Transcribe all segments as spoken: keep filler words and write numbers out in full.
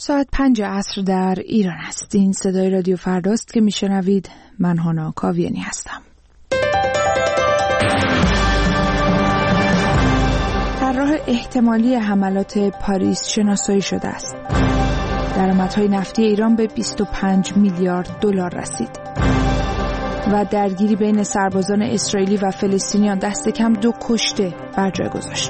ساعت پنج عصر در ایران است. این صدای رادیو فرداست که میشنوید. من هانا کاویانی هستم. طراح احتمالی حملات پاریس شناسایی شده است. درآمدهای نفتی ایران به بیست و پنج میلیارد دلار رسید و درگیری بین سربازان اسرائیلی و فلسطینیان دست کم دو کشته بر جای گذاشت.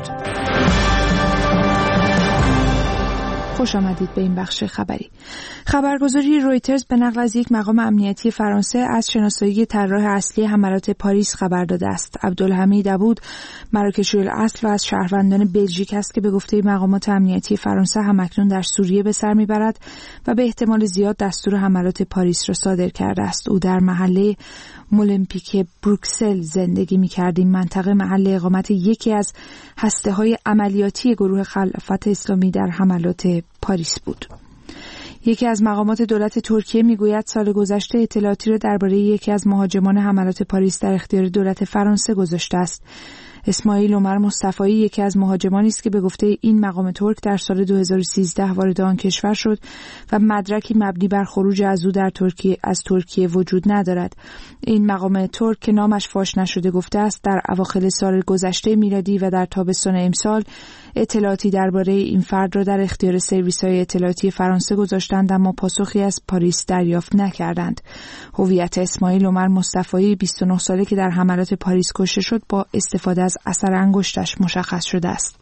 خوش آمدید به این بخش خبری. خبرگزاری رویترز به نقل از یک مقام امنیتی فرانسه از شناسایی طراح اصلی حملات پاریس خبر داده است. عبدالحمید عبود مراکشی الاصل و از شهروندان بلژیک است که به گفته مقامات امنیتی فرانسه همکنون در سوریه به سر میبرد و به احتمال زیاد دستور حملات پاریس را صادر کرده است. او در محله مولمپیک بروکسل زندگی می‌کرد. این منطقه محل اقامت یکی از هسته‌های عملیاتی گروه خلافت اسلامی در حملات پاریس بود. یکی از مقامات دولت ترکیه میگوید سال گذشته اطلاعاتی را درباره یکی از مهاجمان حملات پاریس در اختیار دولت فرانسه گذاشته است. اسماعیل عمر مصطفایی یکی از مهاجمانی است که به گفته این مقام ترک در سال دو هزار و سیزده وارد آن کشور شد و مدرکی مبنی بر خروج از او در ترکیه از ترکیه وجود ندارد. این مقام ترک که نامش فاش نشده گفته است در اواخر سال گذشته میلادی و در تابستان امسال اطلاعاتی درباره این فرد را در اختیار سرویس‌های اطلاعاتی فرانسه گذاشتند اما پاسخی از پاریس دریافت نکردند. هویت اسماعیل عمر مصطفایی بیست و نه ساله که در حملات پاریس کشته شد با استفاده از اثر انگشتش مشخص شده است.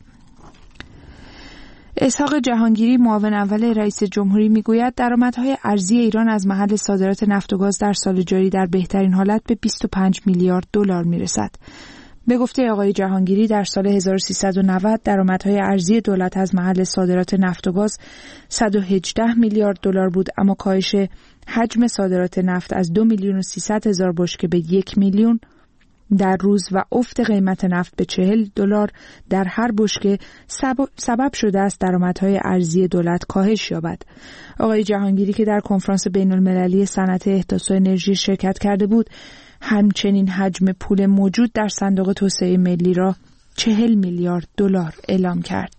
اسحاق جهانگیری معاون اول رئیس جمهوری میگوید درآمدهای ارزی ایران از محل صادرات نفت و گاز در سال جاری در بهترین حالت به بیست و پنج میلیارد دلار میرسد. به گفته آقای جهانگیری در سال هزار و سیصد و نود درآمدهای ارزی دولت از محل صادرات نفت و گاز صد و هجده میلیارد دلار بود اما کاهش حجم صادرات نفت از دو میلیون و سیصد هزار بشکه به یک میلیون در روز و افت قیمت نفت به چهل دلار در هر بشکه سبب شده است درآمدهای ارزی دولت کاهش یابد. آقای جهانگیری که در کنفرانس بین‌المللی صنعت احداث انرژی شرکت کرده بود همچنین حجم پول موجود در صندوق توسعه ملی را چهل میلیارد دلار اعلام کرد.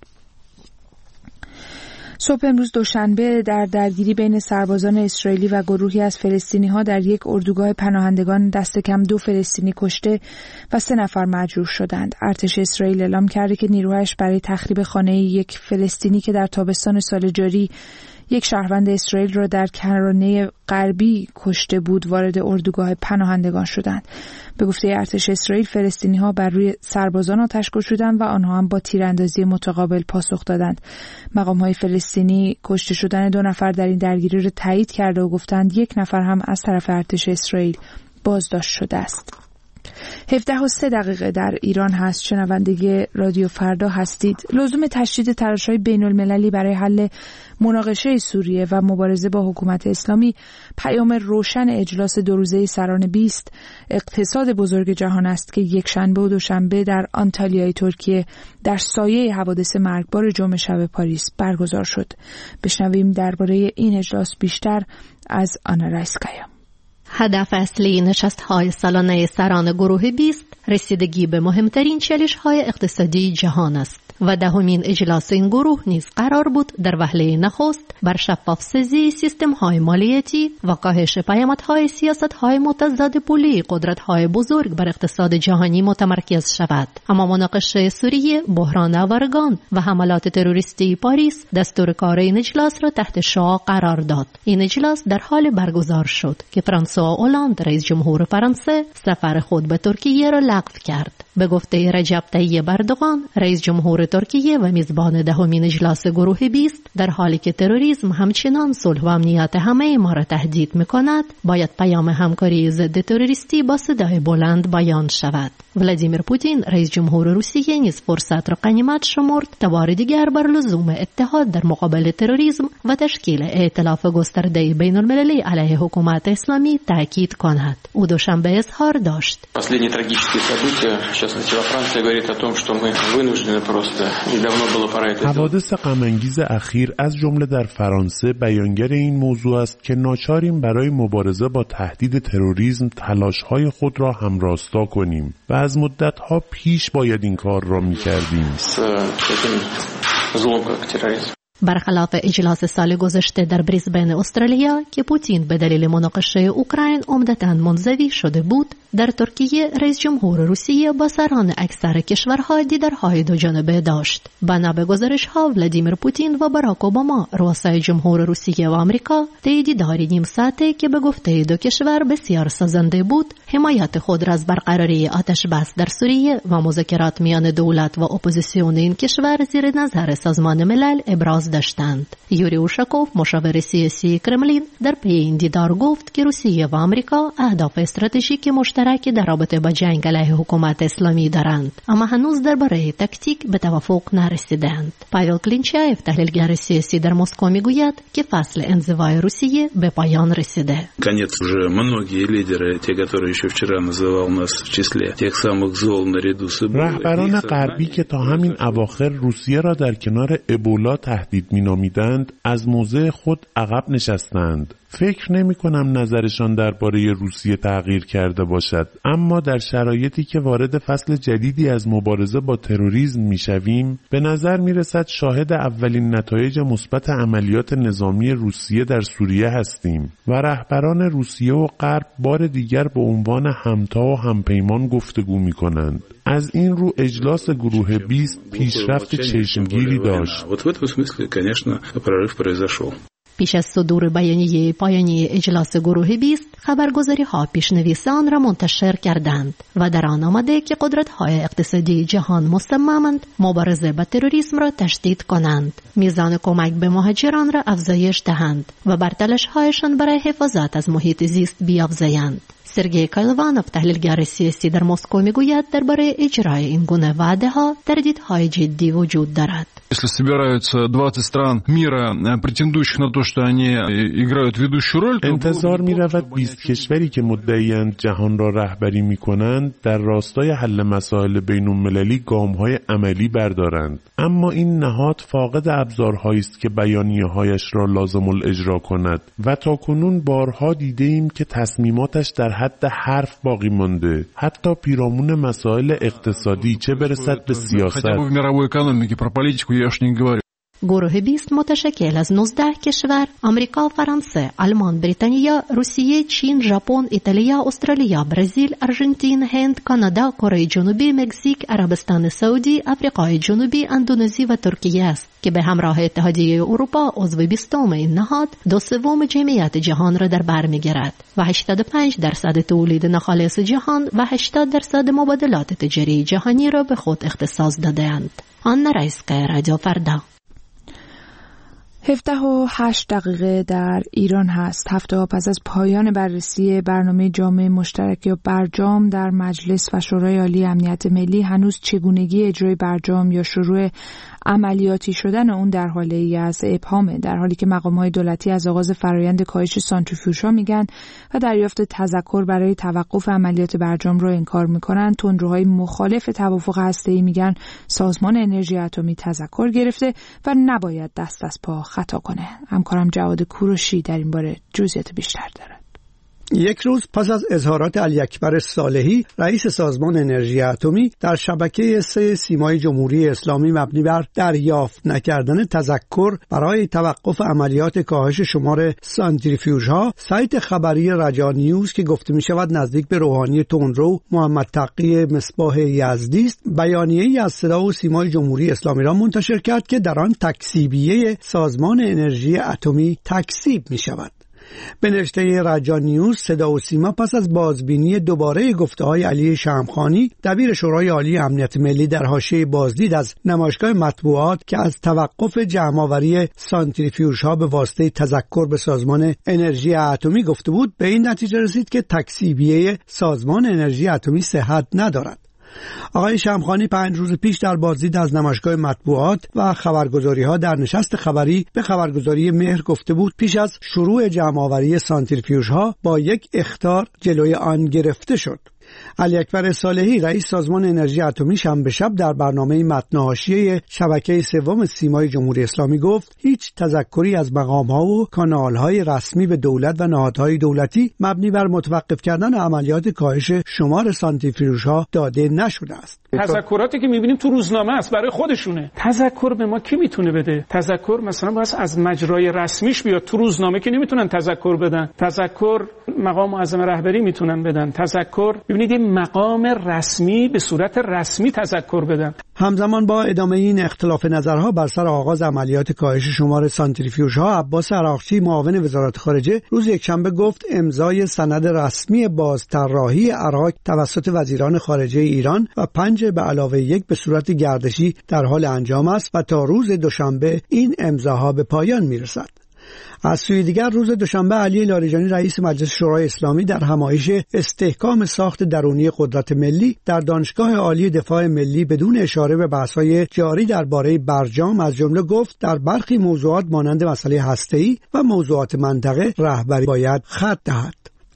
صبح امروز دوشنبه در درگیری بین سربازان اسرائیلی و گروهی از فلسطینی‌ها در یک اردوگاه پناهندگان دست کم دو فلسطینی کشته و سه نفر مجروح شدند. ارتش اسرائیل اعلام کرده که نیروهایش برای تخریب خانه یک فلسطینی که در تابستان سال جاری یک شهروند اسرائیل را در کرانه غربی کشته بود وارد اردوگاه پناهندگان شدند. به گفته ارتش اسرائیل فلسطینی‌ها بر روی سربازان آتش گشودند و آنها هم با تیراندازی متقابل پاسخ دادند. مقام‌های فلسطینی کشته شدن دو نفر در این درگیری را تایید کرده و گفتند یک نفر هم از طرف ارتش اسرائیل بازداشت شده است. هفده و سه دقیقه در ایران هست. شنونده رادیو فردا هستید. لزوم تشدید تلاش‌های بین‌المللی برای حل مناقشه سوریه و مبارزه با حکومت اسلامی پیام روشن اجلاس دو روزه سران بیست اقتصاد بزرگ جهان است که یک شنبه و دوشنبه در آنتالیای ترکیه در سایه حوادث مرگبار جمعه شب پاریس برگزار شد. بشنویم درباره این اجلاس بیشتر از آنا رایسکایا. هدف اصلی نشست‌های سالانه سران گروه بیست رسیدگی به مهمترین چالش‌های اقتصادی جهان است و دهمین اجلاس این گروه نیز قرار بود در وهله نخست بر شفاف‌سازی سیستم‌های مالیاتی و کاهش پیامدهای سیاست‌های متضاد پولی قدرت‌های بزرگ بر اقتصاد جهانی متمرکز شود. اما مناقشه سوریه، بحران آوارگان و حملات تروریستی پاریس دستور کار این اجلاس را تحت شعاع قرار داد. این اجلاس در حال برگزار شد که فرانسوا اولاند رئیس جمهور فرانسه سفر خود به ترکیه را لغو کرد. به گفته رجب طیب اردوغان رئیس جمهور ترکیه و میزبان دهمین اجلاس گروه بیست در حالی که تروریسم همچنان صلح و امنیت همه ما را تهدید می‌کند باید پیام همکاری ضد تروریستی با صدای بلند بیان شود. ولادیمیر پوتین رئیس جمهور روسیه نیز فرصت را غنیمت شمرد تا بار دیگر بر لزوم اتحاد در مقابل تروریسم و تشکیل ائتلاف گسترده بین‌المللی علیه حکومت اسلامی تاکید کند. او دوشنبه اظهار داشت: Последние трагические события, в частности во Франции, говорит о том, что мы вынуждены просто и давно было пора это. حوادث غم‌انگیز اخیر از جمله در فرانسه بیانگر این موضوع است که ناچاریم برای مبارزه با تهدید تروریسم تلاش‌های خود را همراستا کنیم و از مدت‌ها پیش باید این کار را می‌کردیم. برخلاف اجلاس سال گذشته در بریزبن استرالیا که پوتین به دلیل مناقشه اوکراین عمدتاً منزوی شده بود، در ترکیه رئیس جمهور روسیه با سران اکثر کشورها دیدارهای دو جانبه داشت. بنا به گزارش‌ها ولادیمیر پوتین و باراک اوباما رؤسای جمهور روسیه و آمریکا طی دیداری نیم ساعته که به گفته دو کشور بسیار سازنده بود، حمایت خود را از برقراری آتش بس در سوریه و مذاکرات میان دولت و اپوزیسیون این کشور زیر نظر سازمان ملل ابراز داشتند. یوری اوشاکوف، مشاور سیاسی کرملین، در پی این دیدار گفت که روسیه و آمریکا اهداف استراتژیک مشترک در رابطه با جنگ علیه حکومت اسلامی دارند، اما هنوز درباره تاکتیک به توافق نرسیدند. پاول کلینچایف، تحلیلگر سیاسی در مسکو، میگوید که فصل انزوای روسیه به پایان رسیده. Конец уже многие лидеры, те, которые еще вчера называл нас в числе тех самых зол наряду с Эболой. رهبران غربی که تا همین اواخر روسیه را در کنار ابولا تهدید مینامیدند، از موضع خود عقب نشستند. فکر نمی کنم نظرشان درباره روسیه تغییر کرده باشد، اما در شرایطی که وارد فصل جدیدی از مبارزه با تروریسم میشویم، به نظر می رسد شاهد اولین نتایج مثبت عملیات نظامی روسیه در سوریه هستیم و رهبران روسیه و غرب بار دیگر به عنوان همتا و همپیمان گفتگو می کنند. از این رو اجلاس گروه بیست پیشرفت چشمگیری داشت. پیش از صدور بیانیه پایانی اجلاس گروه بیست، خبرگزاری ها پیشنویس آن را منتشر کردند و در آن آمده که قدرت های اقتصادی جهان مصممند مبارزه با تروریسم را تشدید کنند، میزان کمک به مهاجران را افزایش دهند و بر تلاش هایشان برای حفاظت از محیط زیست بیافزایند. سرگئی کایلوانوف، تحلیلگر سیاسی در مسکو، میگوید درباره اجرای این گونه وعده ها تردیدهای جدی وجود دارد. Если собираются двадцать стран мира, претендующих на то, что они играют ведущую роль, انتظار می رود بیست کشوری که مدعیند جهان را رهبری می کنند در راستای حل مسائل بین المللی گام‌های عملی بردارند، اما این نهاد فاقد ابزارهایی است که بیانیه‌هایش را لازم الاجرا کند و تاکنون بارها دیده ایم که تصمیماتش در حد حرف باقی مانده، حتی پیرامون مسائل اقتصادی، چه برسد به سیاست. گروه بیست متشکل از نوزده کشور، آمریکا، فرانسه، آلمان، بریتانیا، روسیه، چین، ژاپن، ایتالیا، استرالیا، برزیل، آرژانتین، هند، کانادا، کره جنوبی، مکزیک، عربستان سعودی، آفریقای جنوبی، اندونزی و ترکیه است که به همراه اتحادیه اروپا عضو بیستم این نهاد دو سوم جمعیت جهان را در بر می‌گیرد و هشتاد و پنج درصد تولید ناخالص جهان و هشتاد درصد مبادلات تجاری جهانی را به خود اختصاص داده‌اند. آن رئیس‌کار رادیو فردا. هفده و هشت دقیقه در ایران هست. هفته ها پس از پایان بررسی برنامه جامع مشترک یا برجام در مجلس و شورای عالی امنیت ملی، هنوز چگونگی اجرای برجام یا شروع عملیاتی شدن اون در حاله ای از ابهامه، در حالی که مقام‌های دولتی از آغاز فرایند کاهش سانتریفیوژها میگن و دریافت تذکر برای توقف عملیات برجام رو انکار میکنن. تندروهای مخالف توافق هسته‌ای میگن سازمان انرژی اتمی تذکر گرفته و نباید دست از پا خطا کنه. همکارم جواد کوروشی در این باره جزئیات بیشتر دارد. یک روز پس از اظهارات علی اکبر صالحی، رئیس سازمان انرژی اتمی، در شبکه سه سیمای جمهوری اسلامی مبنی بر دریافت نکردن تذکر برای توقف عملیات کاهش شمار سانتریفیوژها، سایت خبری رجا نیوز که گفته می شود نزدیک به روحانی تندرو محمد تقی مصباح یزدی است، بیانیه‌ای از صدا و سیمای جمهوری اسلامی را منتشر کرد که در آن تکذیبیه سازمان انرژی اتمی تکذیب می شود. به نوشته رجا نیوز، صدا و سیما پس از بازبینی دوباره گفته‌های علی شمخانی، دبیر شورای عالی امنیت ملی، در حاشیه بازدید از نمایشگاه مطبوعات که از توقف جمع‌آوری سانتریفیوژها به واسطه تذکر به سازمان انرژی اتمی گفته بود، به این نتیجه رسید که تکذیبیه سازمان انرژی اتمی صحت ندارد. آقای شمخانی پنج روز پیش در بازدید از نمایشگاه مطبوعات و خبرگزاری‌ها در نشست خبری به خبرگزاری مهر گفته بود پیش از شروع جمع‌آوری سانتریفیوژها با یک اخطار جلوی آن گرفته شد. علی اکبر صالحی رئیس سازمان انرژی اتمی شنبه شب در برنامه متن حاشیه شبکه سوم سیمای جمهوری اسلامی گفت هیچ تذکری از مقام‌ها و کانال‌های رسمی به دولت و نهادهای دولتی مبنی بر متوقف کردن عملیات کاهش شمار سانتریفیوژها داده نشده است. تذکراتی که می‌بینیم تو روزنامه است برای خودشونه. تذکر به ما کی میتونه بده؟ تذکر مثلا باید از مجرای رسمیش بیاد. تو روزنامه که نمیتونن تذکر بدن. تذکر مقام معظم رهبری میتونن بدن. تذکر ببینید مقام رسمی به صورت رسمی تذکر بدن. همزمان با ادامه این اختلاف نظرها بر سر آغاز عملیات کاهش شمار سانتریفیوژها، عباس عراقچی معاون وزارت خارجه روز یکشنبه گفت امضای سند رسمی بازطراحی عراق توسط وزیران خارجه ایران و پنج به علاوه یک به صورت گردشی در حال انجام است و تا روز دوشنبه این امضاها به پایان میرسد. از سوی دیگر روز دوشنبه علی لاریجانی رئیس مجلس شورای اسلامی در همایش استحکام ساخت درونی قدرت ملی در دانشگاه عالی دفاع ملی بدون اشاره به بحث‌های جاری درباره برجام از جمله گفت در برخی موضوعات مانند مسئله هسته‌ای و موضوعات منطقه رهبری باید خط دهد.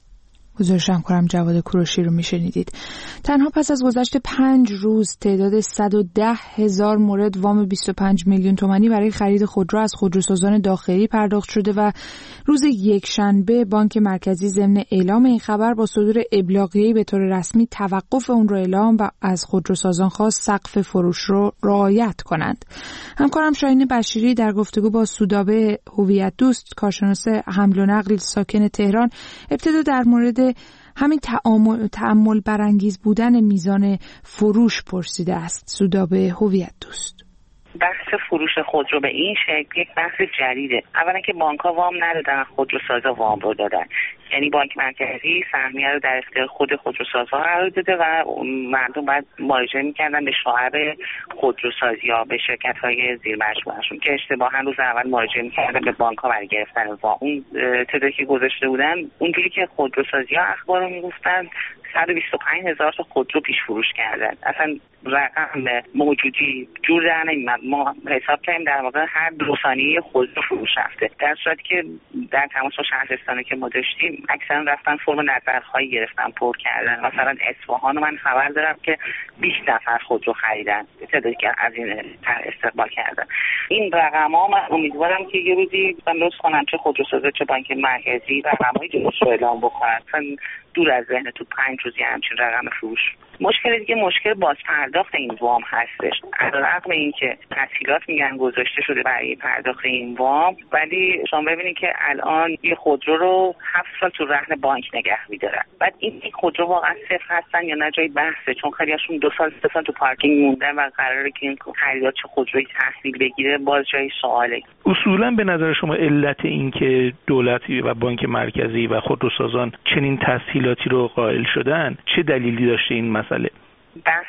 گزارشم کنم جواد کوروشی رو میشنیدید. تنها پس از گذشت پنج روز تعداد صد و ده هزار مورد وام بیست و پنج میلیون تومانی برای خرید خودرو از خودروسازان داخلی پرداخت شده و روز یکشنبه بانک مرکزی ضمن اعلام این خبر با صدور ابلاغیه‌ای به طور رسمی توقف اون رو اعلام و از خودروسازان خواست سقف فروش رو رعایت کنند. همکارم شاهین بشیری در گفتگو با سودابه هویت دوست کارشناس حمل و نقل ساکن تهران ابتدا در مورد همین تأمل, تأمل برانگیز بودن میزان فروش پرسیده است. سودابه هویت دوست: بحث فروش خودرو به این شکل یک بحث جدیده. اولا که بانک‌ها وام ندادن، خودروسازا وام رو دادن. یعنی بانک مرکزی سهمیه رو در اختیار خود خودروسازها قرار داده و مردم باید مراجعه می‌کردن به شعب خودروسازی‌ها، به شرکت‌های زیر مجموعه‌شون که اشتباهاً روز اول مراجعه می‌کردن به بانک‌ها برای گرفتن وام. اون تعدادی که گذاشته بودن، اونجوری که خودروسازی‌ها اخبار رو می‌گفتن صد و بیست و پنج هزار تا خودرو پیش فروش کردن. اصلا رقم موجودی جور در نمیاد. ما حساب کردیم در واقع هر دو ثانیه خودرو فروش رفته، در صورتی که در تماس با شهرستانی که ما داشتیم اکثرا رفتن فرم نظرخواهی گرفتن، پر کردن. مثلا اصفهان من خبر دارم که بیست نفر خودرو خریدن، تعدادی که از این استقبال کردن. این رقم‌ها من امیدوارم که یه روزی لطف کنن چه خودروسازا چه بانک مرکزی رقم‌های درست رو اعلام بکنن. دور از ذهن تو پنج روزی همچین رقم فروش. مشکل دیگه مشکل باز پرداخت این وام هستش. علیرغم اینکه تسهیلات میگن گذاشته شده برای پرداخت این وام، ولی شما ببینید که الان یه خودرو رو هفت سال تو رهن بانک نگه می‌دارن. بعد این خودرو واقعا صفر هستن یا نه جای بحثه، چون خیلیاشون دو سال سه سال تو پارکینگ موندن و قراره که این خریدار چه خودرویی تحویل بگیره باز جای سواله. اصولا به نظر شما علت این که دولتی و بانک مرکزی و خودروسازان چنین تسهیلاتی رو قائل شدن چه دلیلی داشته این مسئله؟ بحث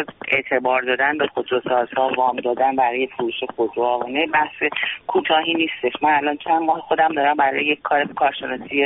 اعتبار دادن به خودروسازها، وام دادن برای فروش خودروها و نه بحث کوتاهی نیستش. من الان چند ماه خودم دارم برای یک کار کارشناسی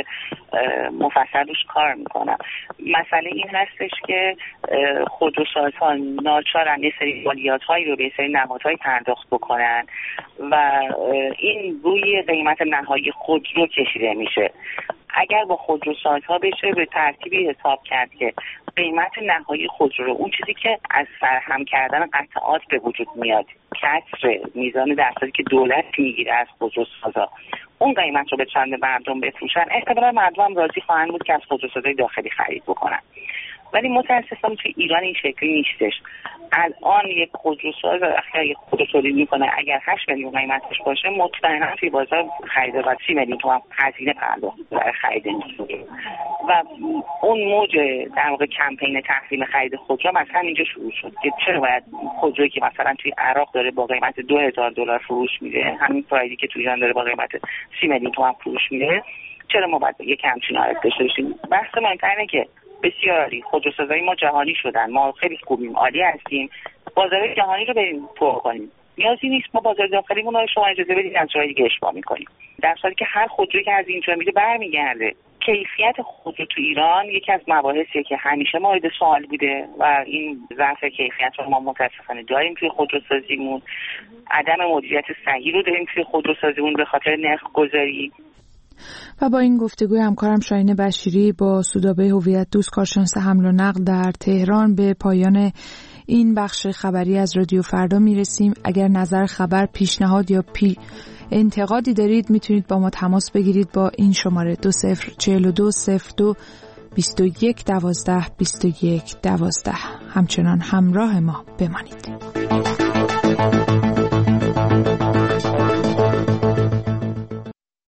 مفصل روش کار میکنم. مسئله این هستش که خودروسازها ناچارن یه سری مالیات‌هایی رو به سری نهادهای پرداخت بکنن و این روی قیمت نهایی خودرو کشیده میشه. اگر با خودروسازها بشه به ترتیبی حساب کرد که قیمت نهایی خودرو، اون چیزی که از سرهم کردن قطعات به وجود میاد، کسر میزان درصدی که دولت میگیره از خودروسازها، اون قیمت رو به چند مردم بفروشن، احتمالاً مردم راضی خواهند بود که از خودروسازهای داخلی خرید بکنن. ولی متاسفانه توی ایران این شکلی نیستش. الان یک خودروساز اگر یک خودرو تولید میکنه اگر هشت میلیون قیمتش باشه، مطمئنا توی بازار خریده و سی میلیون تومان هزینه پرداخت برای خرید میشه و اون موج در واقع کمپین تحریم خرید خودرو مثلا اینجا شروع شد که چرا باید خودرویی که مثلا توی عراق داره با قیمت دو هزار دلار فروش میده، همین پرایدی که توی ایران داره با قیمت سی میلیون تومان فروش میده، چرا ما باید یک همچین حالت داشته باشیم؟ بحث مهم‌تر اینه که بسیاری خودروسازای ما جهانی شدن، ما خیلی خوبیم، عالی هستیم، بازار جهانی رو بریم پر کنیم. نیازی نیست ما بازار داخلیمون رو شما اجازه بدید از جای دیگه اشباع می‌کنیم. در حالی که هر خودرویی که از اینجا میره برمیگرده. کیفیت خودرو تو ایران یکی از مباحثیه که همیشه مورد سوال بوده و این ضعف کیفیت رو ما متاسفانه داریم توی خودروسازیمون. عدم مدیریت صحیح رو داریم توی خودروسازیمون به خاطر نرخ گذاری. و با این گفتگوی همکارم شاهین بشیری با سودابه هویت دوست کارشناس حمل و نقل در تهران به پایان این بخش خبری از رادیو فردا میرسیم. اگر نظر خبر، پیشنهاد یا پی انتقادی دارید میتونید با ما تماس بگیرید با این شماره دو صفر چهل و دو صفر دو بیست و یک دوازده بیست و یک دوازده. همچنان همراه ما بمانید.